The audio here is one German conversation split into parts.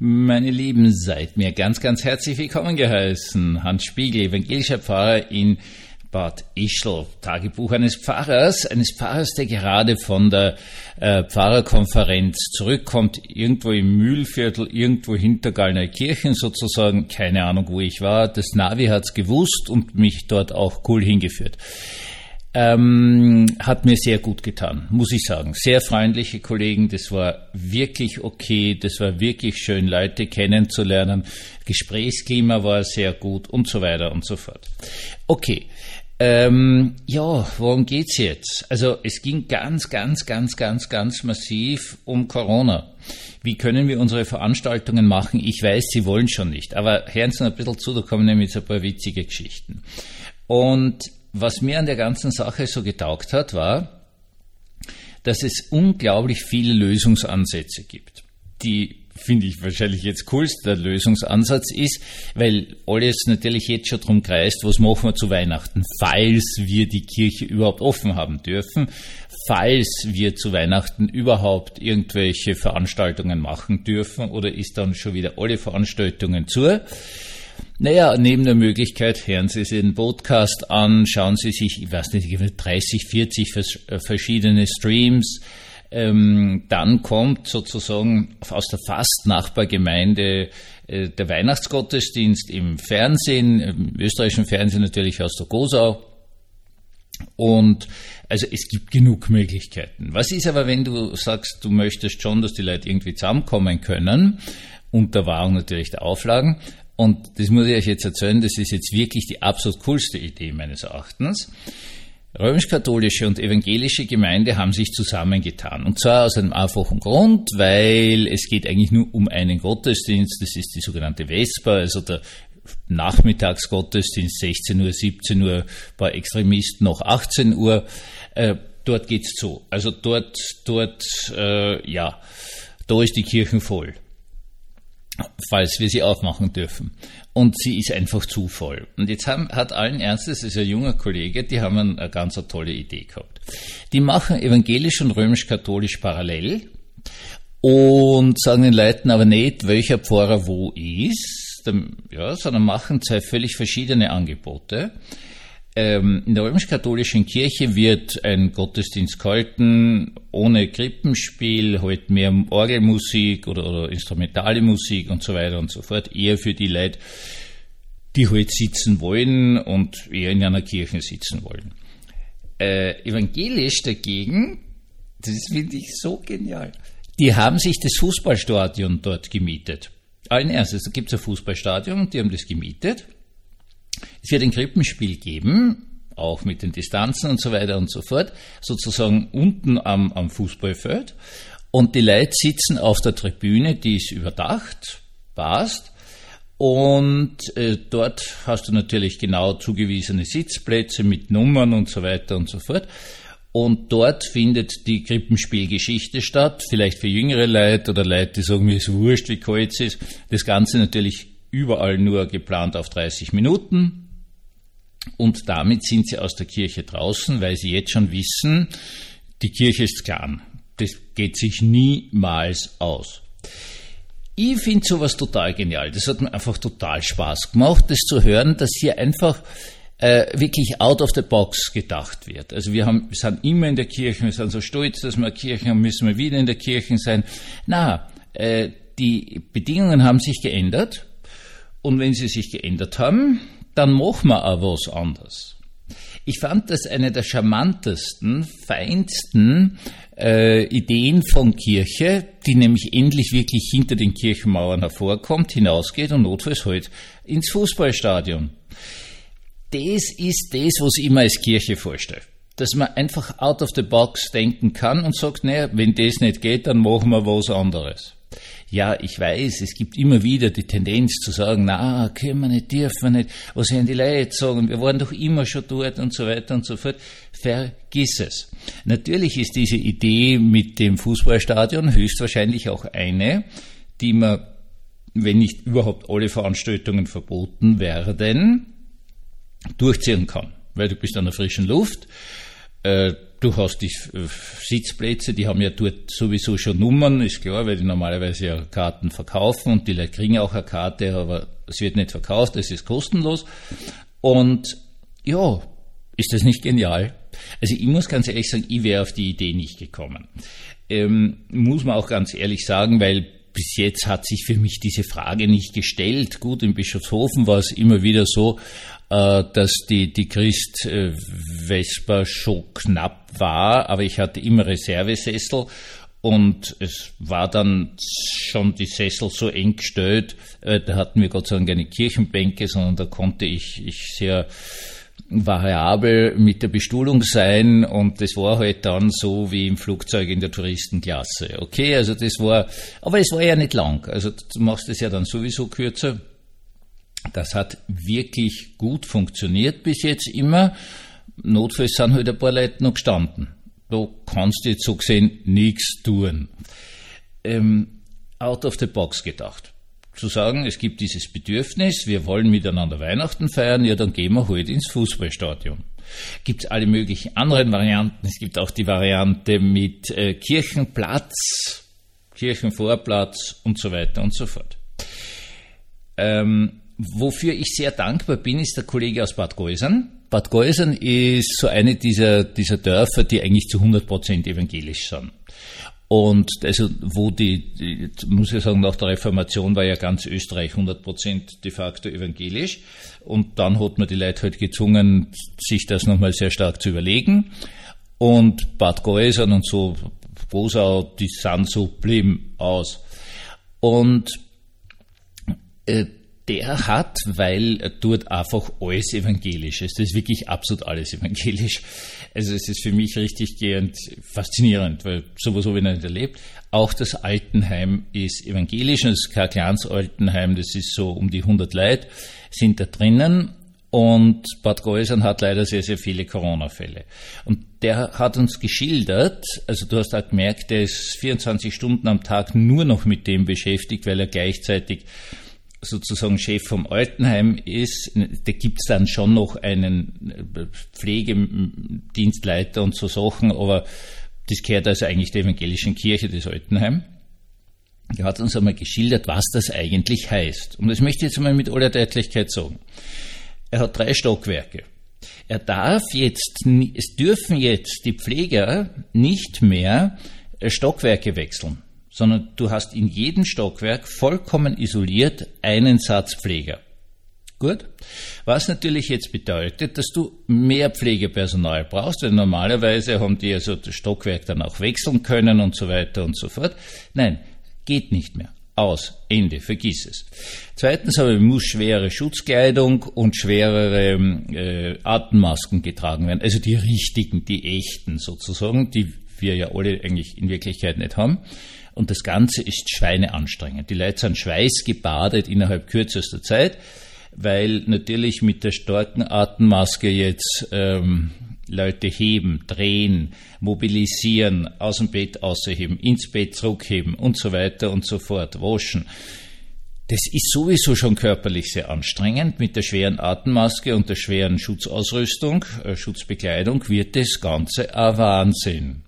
Meine Lieben, seid mir ganz, ganz herzlich willkommen geheißen. Hans Spiegel, evangelischer Pfarrer in Bad Ischl. Tagebuch eines Pfarrers, der gerade von der Pfarrerkonferenz zurückkommt, irgendwo im Mühlviertel, irgendwo hinter Gallneukirchen sozusagen, keine Ahnung, wo ich war. Das Navi hat's gewusst und mich dort auch cool hingeführt. Hat mir sehr gut getan, muss ich sagen. Sehr freundliche Kollegen, das war wirklich okay, das war wirklich schön, Leute kennenzulernen. Gesprächsklima war sehr gut und so weiter und so fort. Okay, worum geht's jetzt? Also es ging ganz massiv um Corona. Wie können wir unsere Veranstaltungen machen? Ich weiß, Sie wollen schon nicht, aber hören Sie noch ein bisschen zu, da kommen nämlich so ein paar witzige Geschichten. Und was mir an der ganzen Sache so getaugt hat, war, dass es unglaublich viele Lösungsansätze gibt. Die finde ich wahrscheinlich jetzt coolster Lösungsansatz ist, weil alles natürlich jetzt schon drum kreist, was machen wir zu Weihnachten, falls wir die Kirche überhaupt offen haben dürfen, falls wir zu Weihnachten überhaupt irgendwelche Veranstaltungen machen dürfen, oder ist dann schon wieder alle Veranstaltungen zu. Naja, neben der Möglichkeit, hören Sie sich den Podcast an, schauen Sie sich, ich weiß nicht, 30, 40 verschiedene Streams. Dann kommt sozusagen aus der fast Nachbargemeinde der Weihnachtsgottesdienst im Fernsehen, im österreichischen Fernsehen natürlich aus der Gosau. Und also es gibt genug Möglichkeiten. Was ist aber, wenn du sagst, du möchtest schon, dass die Leute irgendwie zusammenkommen können, unter Wahrung natürlich der Auflagen? Und das muss ich euch jetzt erzählen, das ist jetzt wirklich die absolut coolste Idee meines Erachtens. Römisch-katholische und evangelische Gemeinde haben sich zusammengetan. Und zwar aus einem einfachen Grund, weil es geht eigentlich nur um einen Gottesdienst, das ist die sogenannte Vesper, also der Nachmittagsgottesdienst, 16 Uhr, 17 Uhr, bei Extremisten noch 18 Uhr. Dort geht's zu. Also da ist die Kirche voll, falls wir sie aufmachen dürfen. Und sie ist einfach zu voll. Und jetzt hat allen Ernstes, das ist ein junger Kollege, die haben eine ganz tolle Idee gehabt. Die machen evangelisch und römisch-katholisch parallel und sagen den Leuten aber nicht, welcher Pfarrer wo ist, sondern machen zwei völlig verschiedene Angebote. In der römisch-katholischen Kirche wird ein Gottesdienst gehalten, ohne Krippenspiel, halt mehr Orgelmusik oder instrumentale Musik und so weiter und so fort, eher für die Leute, die halt sitzen wollen und eher in einer Kirche sitzen wollen. Evangelisch dagegen, das finde ich so genial, die haben sich das Fußballstadion dort gemietet. Allen Ernstes, da gibt es ein Fußballstadion und die haben das gemietet. Es wird ein Krippenspiel geben, auch mit den Distanzen und so weiter und so fort, sozusagen unten am Fußballfeld. Und die Leute sitzen auf der Tribüne, die ist überdacht, passt. Und dort hast du natürlich genau zugewiesene Sitzplätze mit Nummern und so weiter und so fort. Und dort findet die Krippenspielgeschichte statt, vielleicht für jüngere Leute oder Leute, die sagen, mir ist wurscht, wie kalt es ist. Das Ganze natürlich überall nur geplant auf 30 Minuten. Und damit sind sie aus der Kirche draußen, weil sie jetzt schon wissen, die Kirche ist klein. Das geht sich niemals aus. Ich finde sowas total genial. Das hat mir einfach total Spaß gemacht, das zu hören, dass hier einfach wirklich out of the box gedacht wird. Also wir sind immer in der Kirche, wir sind so stolz, dass wir eine Kirche haben, müssen wir wieder in der Kirche sein. Die Bedingungen haben sich geändert. Und wenn sie sich geändert haben, dann machen wir auch was anderes. Ich fand das eine der charmantesten, feinsten Ideen von Kirche, die nämlich endlich wirklich hinter den Kirchenmauern hervorkommt, hinausgeht und notfalls halt ins Fußballstadion. Das ist das, was ich mir als Kirche vorstelle. Dass man einfach out of the box denken kann und sagt, naja, wenn das nicht geht, dann machen wir was anderes. Ja, ich weiß, es gibt immer wieder die Tendenz zu sagen, können wir nicht, dürfen wir nicht, was werden die Leute sagen, wir waren doch immer schon dort und so weiter und so fort. Vergiss es. Natürlich ist diese Idee mit dem Fußballstadion höchstwahrscheinlich auch eine, die man, wenn nicht überhaupt alle Veranstaltungen verboten werden, durchziehen kann. Weil du bist an der frischen Luft Du hast die Sitzplätze, die haben ja dort sowieso schon Nummern, ist klar, weil die normalerweise ja Karten verkaufen und die Leute kriegen auch eine Karte, aber es wird nicht verkauft, es ist kostenlos. Und ja, ist das nicht genial? Also ich muss ganz ehrlich sagen, ich wäre auf die Idee nicht gekommen. Muss man auch ganz ehrlich sagen, weil bis jetzt hat sich für mich diese Frage nicht gestellt. Gut, in Bischofshofen war es immer wieder so, dass die Christ Vesper schon knapp war, aber ich hatte immer Reservesessel und es war dann schon die Sessel so eng gestellt, da hatten wir Gott sei Dank keine Kirchenbänke, sondern da konnte ich sehr variabel mit der Bestuhlung sein und das war halt dann so wie im Flugzeug in der Touristenklasse. Okay, also das war, aber es war ja nicht lang, also du machst es ja dann sowieso kürzer. Das hat wirklich gut funktioniert bis jetzt immer. Notfalls sind halt ein paar Leute noch gestanden. Da kannst du jetzt so gesehen nichts tun. Out of the box gedacht. Zu sagen, es gibt dieses Bedürfnis, wir wollen miteinander Weihnachten feiern, ja, dann gehen wir halt ins Fußballstadion. Gibt es alle möglichen anderen Varianten. Es gibt auch die Variante mit Kirchenplatz, Kirchenvorplatz und so weiter und so fort. Wofür ich sehr dankbar bin, ist der Kollege aus Bad Geusern. Bad Geusern ist so eine dieser Dörfer, die eigentlich zu 100% evangelisch sind. Und also wo muss ich sagen, nach der Reformation war ja ganz Österreich 100% de facto evangelisch. Und dann hat man die Leute halt gezwungen, sich das nochmal sehr stark zu überlegen. Und Bad Geusern und so Bosau, die sind so blieben aus. Und der hat, weil dort einfach alles evangelisch ist. Das ist wirklich absolut alles evangelisch. Also es ist für mich richtig faszinierend, weil sowas habe ich noch nicht erlebt. Auch das Altenheim ist evangelisch. Das ist kein kleines Altenheim, das ist so um die 100 Leute, sind da drinnen. Und Bad Geusern hat leider sehr, sehr viele Corona-Fälle. Und der hat uns geschildert, also du hast auch gemerkt, der ist 24 Stunden am Tag nur noch mit dem beschäftigt, weil er gleichzeitig sozusagen Chef vom Altenheim ist. Da gibt's dann schon noch einen Pflegedienstleiter und so Sachen, aber das gehört also eigentlich der evangelischen Kirche, das Altenheim. Er hat uns einmal geschildert, was das eigentlich heißt. Und das möchte ich jetzt einmal mit aller Deutlichkeit sagen. Er hat 3 Stockwerke. Es dürfen jetzt die Pfleger nicht mehr Stockwerke wechseln, sondern du hast in jedem Stockwerk vollkommen isoliert einen Satz Pfleger. Gut? Was natürlich jetzt bedeutet, dass du mehr Pflegepersonal brauchst, weil normalerweise haben die also das Stockwerk dann auch wechseln können und so weiter und so fort. Nein, geht nicht mehr. Aus. Ende. Vergiss es. Zweitens aber muss schwere Schutzkleidung und schwerere Atemmasken getragen werden. Also die richtigen, die echten sozusagen, die wir ja alle eigentlich in Wirklichkeit nicht haben. Und das Ganze ist schweineanstrengend. Die Leute sind schweißgebadet innerhalb kürzester Zeit, weil natürlich mit der starken Atemmaske jetzt Leute heben, drehen, mobilisieren, aus dem Bett ausheben, ins Bett zurückheben und so weiter und so fort, waschen. Das ist sowieso schon körperlich sehr anstrengend. Mit der schweren Atemmaske und der schweren Schutzausrüstung, Schutzbekleidung wird das Ganze ein Wahnsinn.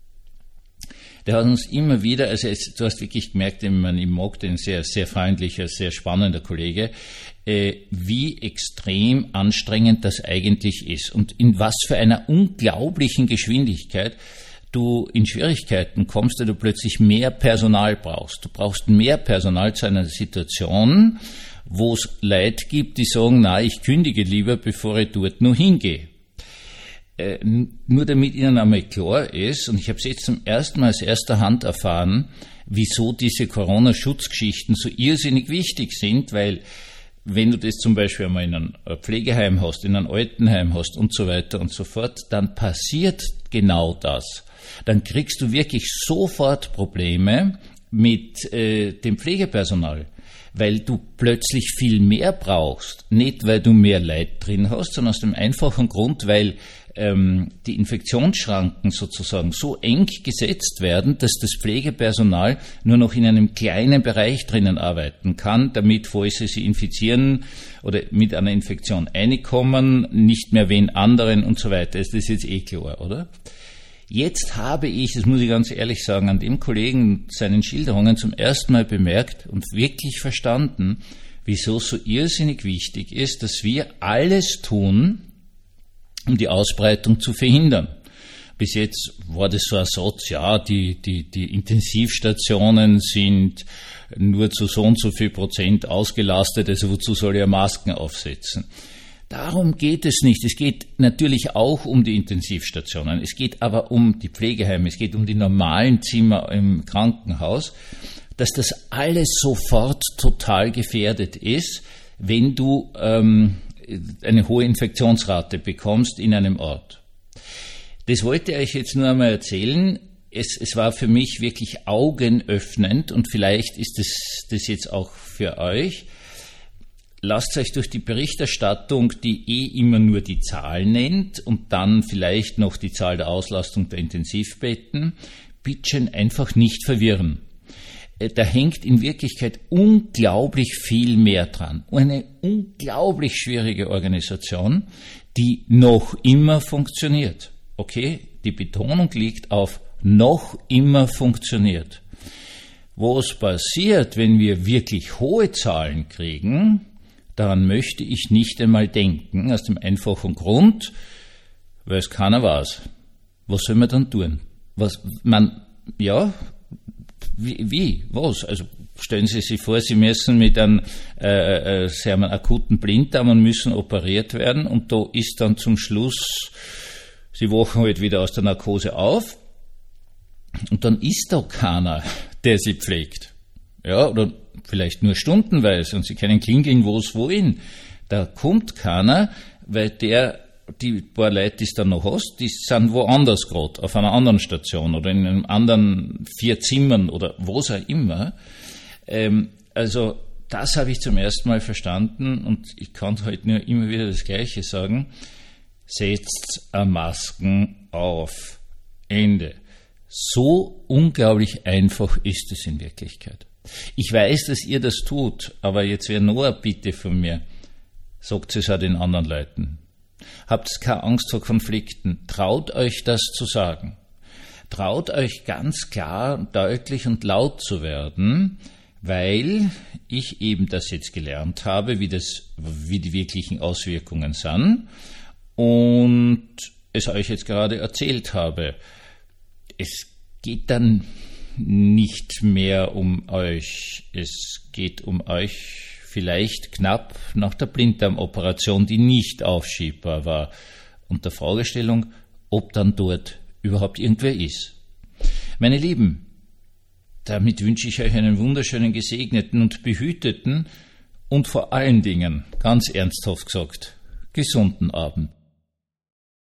Der hat uns immer wieder, also du hast wirklich gemerkt, ich mag den sehr, sehr freundlicher, sehr spannender Kollege, wie extrem anstrengend das eigentlich ist und in was für einer unglaublichen Geschwindigkeit du in Schwierigkeiten kommst, weil du plötzlich mehr Personal brauchst. Du brauchst mehr Personal zu einer Situation, wo es Leute gibt, die sagen, na, ich kündige lieber, bevor ich dort nur hingehe. Nur damit Ihnen einmal klar ist, und ich habe es jetzt zum ersten Mal aus erster Hand erfahren, wieso diese Corona-Schutzgeschichten so irrsinnig wichtig sind, weil wenn du das zum Beispiel einmal in einem Pflegeheim hast, in einem Altenheim hast und so weiter und so fort, dann passiert genau das. Dann kriegst du wirklich sofort Probleme mit dem Pflegepersonal, weil du plötzlich viel mehr brauchst. Nicht, weil du mehr Leute drin hast, sondern aus dem einfachen Grund, weil die Infektionsschranken sozusagen so eng gesetzt werden, dass das Pflegepersonal nur noch in einem kleinen Bereich drinnen arbeiten kann, damit, falls sie sich infizieren oder mit einer Infektion reinkommen, nicht mehr wen anderen und so weiter. Ist das jetzt klar, oder? Jetzt habe ich, das muss ich ganz ehrlich sagen, an dem Kollegen seinen Schilderungen zum ersten Mal bemerkt und wirklich verstanden, wieso es so irrsinnig wichtig ist, dass wir alles tun, um die Ausbreitung zu verhindern. Bis jetzt war das so ein Satz, ja, die Intensivstationen sind nur zu so und so viel Prozent ausgelastet, also wozu soll ich Masken aufsetzen? Darum geht es nicht. Es geht natürlich auch um die Intensivstationen. Es geht aber um die Pflegeheime. Es geht um die normalen Zimmer im Krankenhaus, dass das alles sofort total gefährdet ist, wenn du eine hohe Infektionsrate bekommst in einem Ort. Das wollte ich euch jetzt nur einmal erzählen. Es war für mich wirklich augenöffnend und vielleicht ist das jetzt auch für euch. Lasst euch durch die Berichterstattung, die immer nur die Zahl nennt und dann vielleicht noch die Zahl der Auslastung der Intensivbetten, bitte einfach nicht verwirren. Da hängt in Wirklichkeit unglaublich viel mehr dran. Eine unglaublich schwierige Organisation, die noch immer funktioniert. Okay, die Betonung liegt auf noch immer funktioniert. Was passiert, wenn wir wirklich hohe Zahlen kriegen? Daran möchte ich nicht einmal denken, aus dem einfachen Grund, weil es keiner weiß. Was soll man dann tun? Wie? Was? Also stellen Sie sich vor, Sie müssen mit einem akuten Blinddarm und müssen operiert werden und da ist dann zum Schluss, Sie wachen halt wieder aus der Narkose auf und dann ist da keiner, der Sie pflegt. Ja, oder vielleicht nur stundenweise und Sie können klingeln, wo es wohin. Da kommt keiner, weil die paar Leute, die es dann noch hast, die sind woanders gerade, auf einer anderen Station oder in einem anderen 4 Zimmern oder was auch immer. Also das habe ich zum ersten Mal verstanden und ich kann halt nur immer wieder das Gleiche sagen. Setzt Masken auf. Ende. So unglaublich einfach ist es in Wirklichkeit. Ich weiß, dass ihr das tut, aber jetzt wäre noch eine Bitte von mir. Sagt es auch den anderen Leuten. Habt keine Angst vor Konflikten. Traut euch das zu sagen. Traut euch ganz klar, deutlich und laut zu werden, weil ich eben das jetzt gelernt habe, wie die wirklichen Auswirkungen sind und es euch jetzt gerade erzählt habe. Es geht dann nicht mehr um euch. Es geht um euch vielleicht knapp nach der Blinddarmoperation, die nicht aufschiebbar war. Und der Fragestellung, ob dann dort überhaupt irgendwer ist. Meine Lieben, damit wünsche ich euch einen wunderschönen, gesegneten und behüteten und vor allen Dingen, ganz ernsthaft gesagt, gesunden Abend.